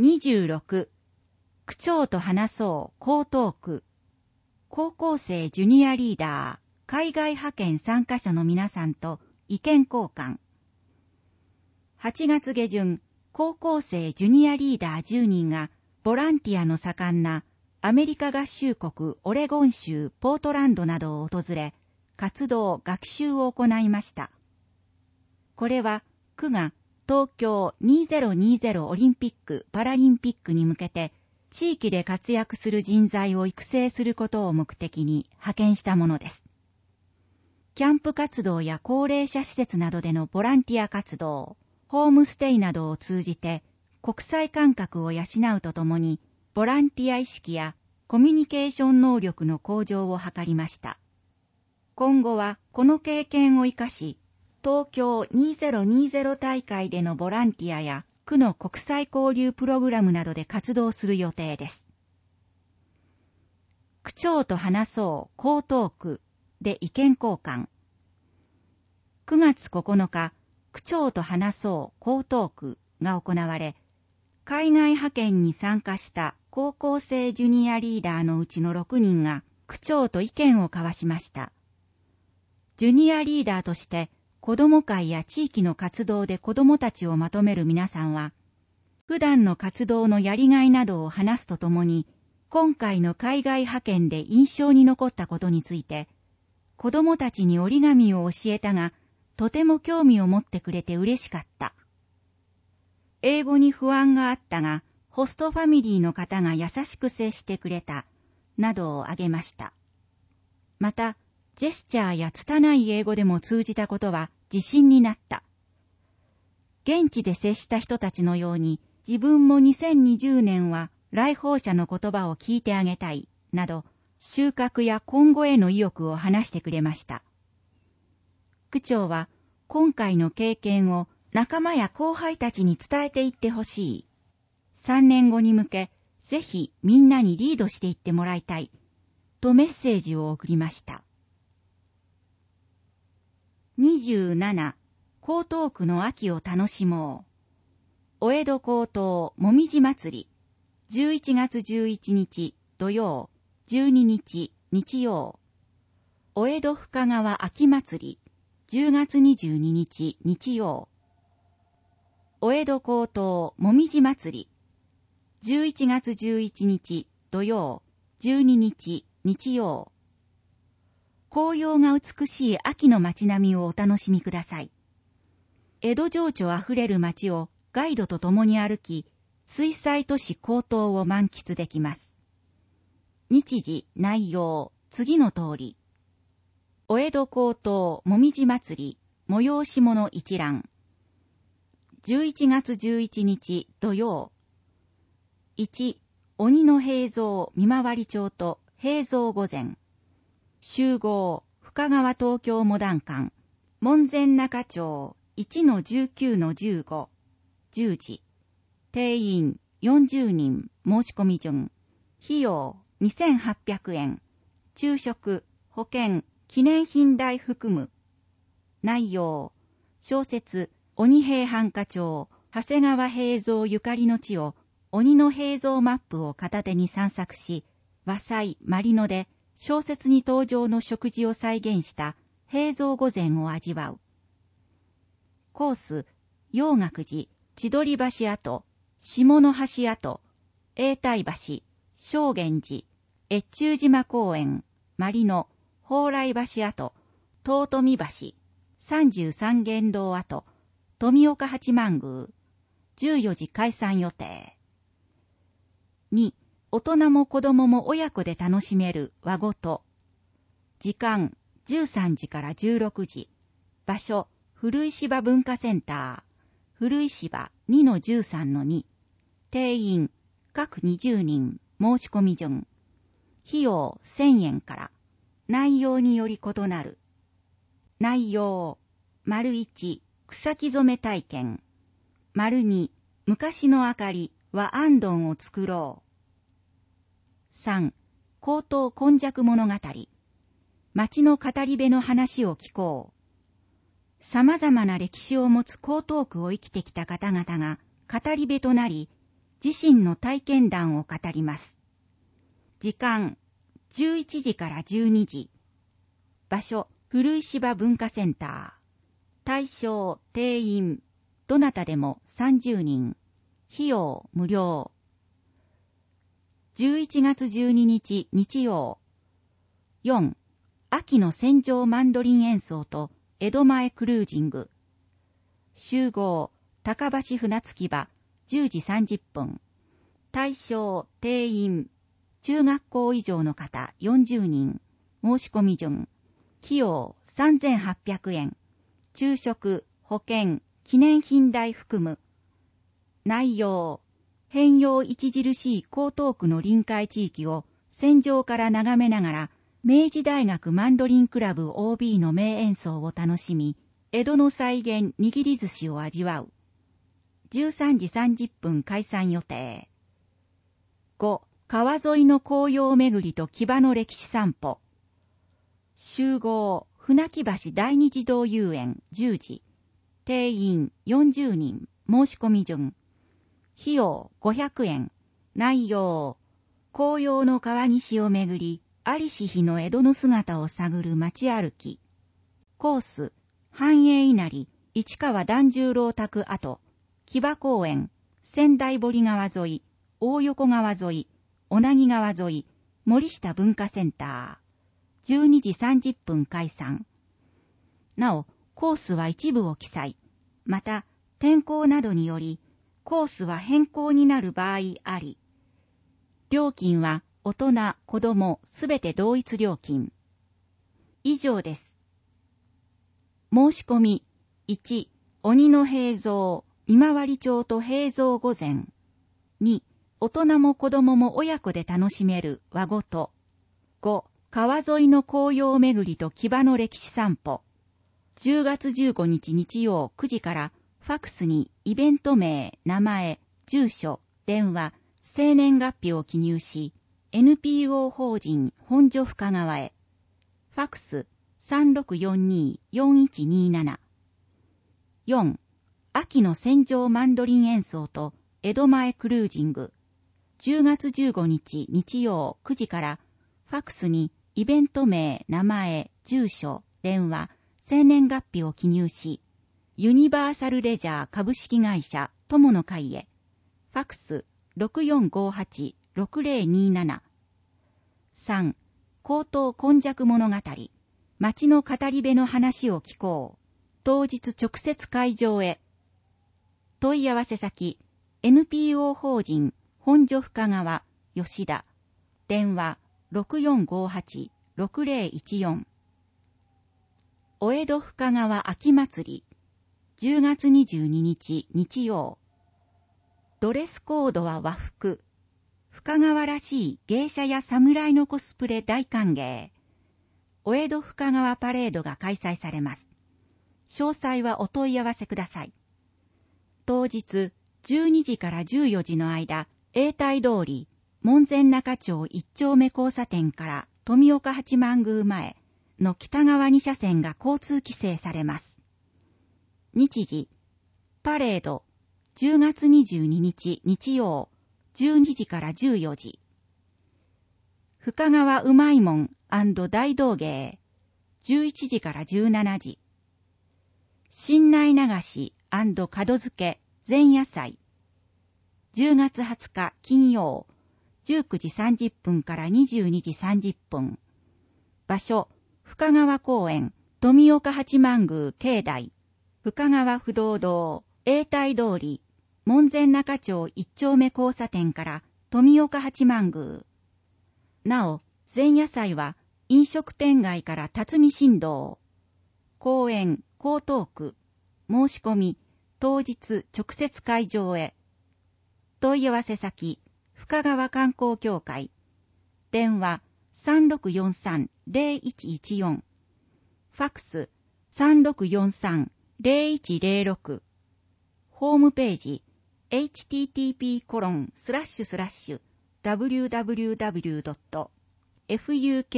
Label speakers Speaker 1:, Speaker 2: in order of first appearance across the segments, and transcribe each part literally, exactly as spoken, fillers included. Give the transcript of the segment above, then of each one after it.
Speaker 1: にじゅうろく、区長と話そう江東区。高校生ジュニアリーダー、海外派遣参加者の皆さんと意見交換。はちがつげじゅん、高校生ジュニアリーダーじゅうにんがボランティアの盛んなアメリカ合衆国オレゴン州ポートランドなどを訪れ、活動・学習を行いました。これは区が東京にせんにじゅうオリンピック・パラリンピックに向けて地域で活躍する人材を育成することを目的に派遣したものです。キャンプ活動や高齢者施設などでのボランティア活動、ホームステイなどを通じて国際感覚を養うとともに、ボランティア意識やコミュニケーション能力の向上を図りました。今後はこの経験を生かし、東京にせんにじゅう大会でのボランティアや区の国際交流プログラムなどで活動する予定です。区長と話そう江東区で意見交換。くがつここのか、区長と話そう江東区が行われ、海外派遣に参加した高校生ジュニアリーダーのうちのろくにんが区長と意見を交わしました。ジュニアリーダーとして子ども会や地域の活動で子どもたちをまとめる皆さんは、普段の活動のやりがいなどを話すとともに、今回の海外派遣で印象に残ったことについて、子どもたちに折り紙を教えたが、とても興味を持ってくれて嬉しかった。英語に不安があったが、ホストファミリーの方が優しく接してくれた、などを挙げました。また、ジェスチャーや拙い英語でも通じたことは自信になった。現地で接した人たちのように、自分もにせんにじゅうねんは来訪者の言葉を聞いてあげたい、など、収穫や今後への意欲を話してくれました。区長は、今回の経験を仲間や後輩たちに伝えていってほしい。さんねんごに向け、ぜひみんなにリードしていってもらいたい。とメッセージを送りました。にじゅうなな、江東区の秋を楽しもう。お江戸江東もみじ祭り。じゅういちがつじゅういちにち土曜、じゅうににち日曜。お江戸深川秋祭り。じゅうがつにじゅうににち日曜。お江戸江東もみじ祭り。じゅういちがつじゅういちにち土曜、じゅうににち日曜。紅葉が美しい秋の街並みをお楽しみください。江戸情緒あふれる街をガイドと共に歩き、水彩都市江東を満喫できます。日時、内容、次の通り。お江戸江東もみじ祭り、催し物一覧。じゅういちがつじゅういちにち土曜。いち、鬼の平蔵見回り帳と平蔵御前。集合、深川東京モダン館、門前仲町 いちのじゅうきゅうのじゅうご、じゅうじ。定員よんじゅうにん、申し込み順。費用にせんはっぴゃくえん。昼食、保険、記念品代含む。内容、小説、鬼平犯科帳、長谷川平蔵ゆかりの地を、鬼の平蔵マップを片手に散策し、和裁、マリノで、小説に登場の食事を再現した平蔵御前を味わう。コース、陽岳寺、千鳥橋跡、下の橋跡、永代橋、正源寺、越中島公園、マリノ、蓬莱橋跡、東富橋、三十三間堂跡、富岡八幡宮、じゅうよじ開山予定。に、大人も子供も親子で楽しめる和ごと。時間、じゅうさんじからじゅうろくじ。場所、古石場文化センター。古石場 にのじゅうさんのに。定員、各にじゅうにん、申し込み順。費用せんえんから。内容により異なる。内容、丸いち、草木染め体験。丸に、昔の明かり、和あんどんを作ろう。さん、江東今昔物語。町の語り部の話を聞こう。様々な歴史を持つ江東区を生きてきた方々が語り部となり、 自身の体験談を語ります。時間、じゅういちじからじゅうにじ。場所、古い芝文化センター。対象、定員、どなたでもさんじゅうにん。費用、無料。じゅういちがつじゅうににち、日曜。よん、秋の戦場マンドリン演奏と江戸前クルージング。集合、高橋船着き場、じゅうじさんじゅっぷん。対象、定員、中学校以上の方よんじゅうにん。申し込み順。費用さんぜんはっぴゃくえん。昼食、保険、記念品代含む。内容、変容著しい江東区の臨海地域を戦場から眺めながら、明治大学マンドリンクラブ オービー の名演奏を楽しみ、江戸の再現握り寿司を味わう。じゅうさんじさんじゅっぷん開催予定。ご、川沿いの紅葉巡りと木場の歴史散歩。集合、船木橋第二児童遊園じゅうじ。定員よんじゅうにん。申し込み順。費用ごひゃくえん。内容、紅葉の川岸を巡り、在りし日の江戸の姿を探る街歩き。コース、繁栄稲荷、市川團十郎宅跡、木場公園、仙台堀川沿い、大横川沿い、小名木川沿い、森下文化センター。じゅうにじさんじゅっぷん開山。なお、コースは一部を記載。また、天候などにより、コースは変更になる場合あり。料金は大人、子供、すべて同一料金。以上です。申し込み。いち、鬼の平蔵、今治町と平蔵御前。に、大人も子供も親子で楽しめる和ごと。ご、川沿いの紅葉巡りと木場の歴史散歩。じゅうがつじゅうごにち日曜くじからファクスにイベント名、名前、住所、電話、生年月日を記入し、エヌピーオー 法人本所深川へ。ファクス さんろくよんにーよんいちにーなな。よん、秋の戦場マンドリン演奏と江戸前クルージング。じゅうがつじゅうごにち日曜くじからファクスにイベント名、名前、住所、電話、生年月日を記入し、ユニバーサルレジャー株式会社友の会へ。ファクス ろくよんごはちろくぜろにーなな。さん、江東今昔物語。町の語り部の話を聞こう。当日直接会場へ。問い合わせ先、エヌピーオー 法人本所深川吉田。電話 ろくよんごはちろくぜろいちよん。お江戸深川秋祭り。じゅうがつにじゅうににち日曜。ドレスコードは和服。深川らしい芸者や侍のコスプレ大歓迎。お江戸深川パレードが開催されます。詳細はお問い合わせください。当日じゅうにじからじゅうよじの間、永代通り、門前仲町一丁目交差点から富岡八幡宮前の北側にしゃせんが交通規制されます。日時、パレード、じゅうがつにじゅうににち日曜、じゅうにじからじゅうよじ。深川うまいもん&大道芸、じゅういちじからじゅうしちじ。新内流し&門付け前夜祭、じゅうがつはつか金曜、じゅうくじさんじゅっぷんからにじゅうにじさんじゅっぷん。場所、深川公園、富岡八幡宮境内、深川不動堂、永代通り、門前仲町一丁目交差点から富岡八幡宮。なお、前夜祭は飲食店街から辰巳新道。公園、江東区。申し込み、当日直接会場へ。問い合わせ先、深川観光協会。電話 さんろくよんさんぜろいちいちよん。ファクス さんろくよんさんぜろいちぜろろく。ホームページ エイチティーティーピーコロンスラッシュスラッシュダブリューダブリューダブリュードットファクガワ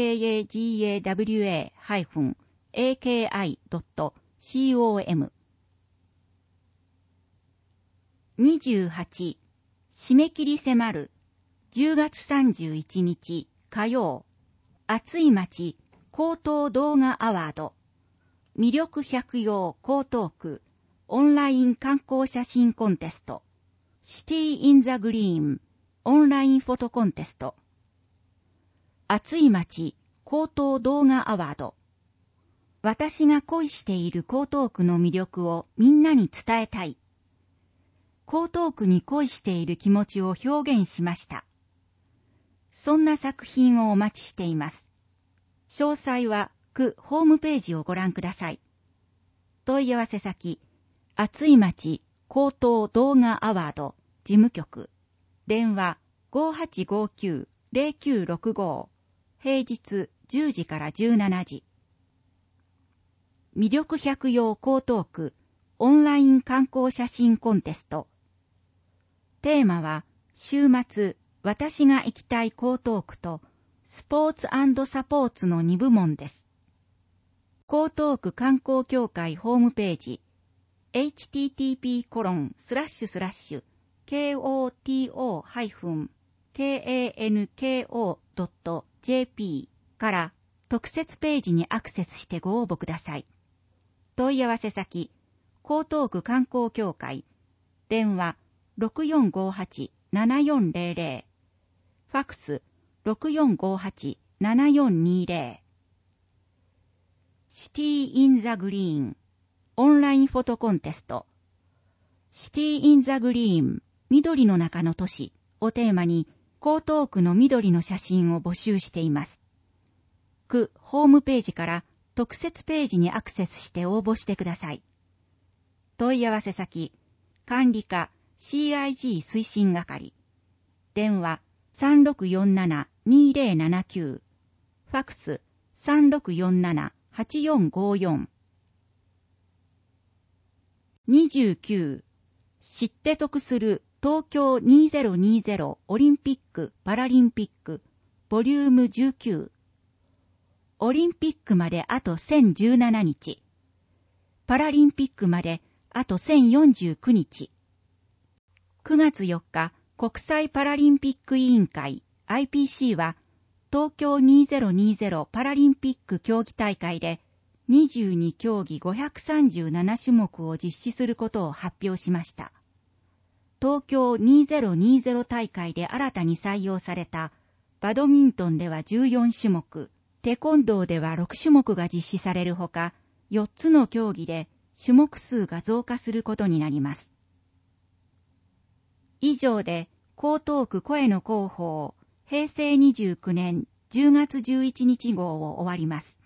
Speaker 1: エーケーアイドットコム にじゅうはち、 締め切り迫るじゅうがつさんじゅういちにち火曜、暑い街高等動画アワード、魅力百葉江東区オンライン観光写真コンテスト、シティインザグリーンオンラインフォトコンテスト、暑い街高等動画アワード、私が恋している江東区の魅力をみんなに伝えたい。江東区に恋している気持ちを表現しました。そんな作品をお待ちしています。詳細は区ホームページをご覧ください。問い合わせ先、暑い街高等動画アワード事務局、電話 ごーはちごーきゅう ゼロきゅうろくご、平日じゅうじからじゅうしちじ。魅力百葉江東区オンライン観光写真コンテスト。テーマは、週末、私が行きたい江東区と、スポーツ&サポーツのに部門です。江東区観光協会ホームページ、エイチティーティーピーコロンスラッシュスラッシュケーオーティーオーハイフンケーエーエヌケーオードットジェーピー から特設ページにアクセスしてご応募ください。問い合わせ先、江東区観光協会、電話 ろくよんごはち ななよんゼロゼロ、ファックス ろくよんごはち ななよんにゼロ、シティインザグリーンオンラインフォトコンテスト、シティインザグリーン緑の中の都市をテーマに江東区の緑の写真を募集しています。区ホームページから特設ページにアクセスして応募してください。問い合わせ先、管理課 シーアイジー 推進係、電話 さんろくよんなな にゼロななきゅう、ファックス さんろくよんなな はちよんごよん。にじゅうきゅう、知って得する東京にせんにじゅうオリンピック・パラリンピックボリュームじゅうきゅう。オリンピックまであとせんじゅうななにち、パラリンピックまであとせんよんじゅうきゅうにち。くがつよっか、国際パラリンピック委員会 アイピーシー は東京にせんにじゅうパラリンピック競技大会でにじゅうにきょうぎごひゃくさんじゅうななしゅもくを実施することを発表しました。東京にせんにじゅう大会で新たに採用されたバドミントンではじゅうよんしゅもく、テコンドーではろくしゅもくが実施されるほか、よっつの競技で種目数が増加することになります。以上で江東区声の広報へいせいにじゅうきゅうねんじゅうがつじゅういちにち号を終わります。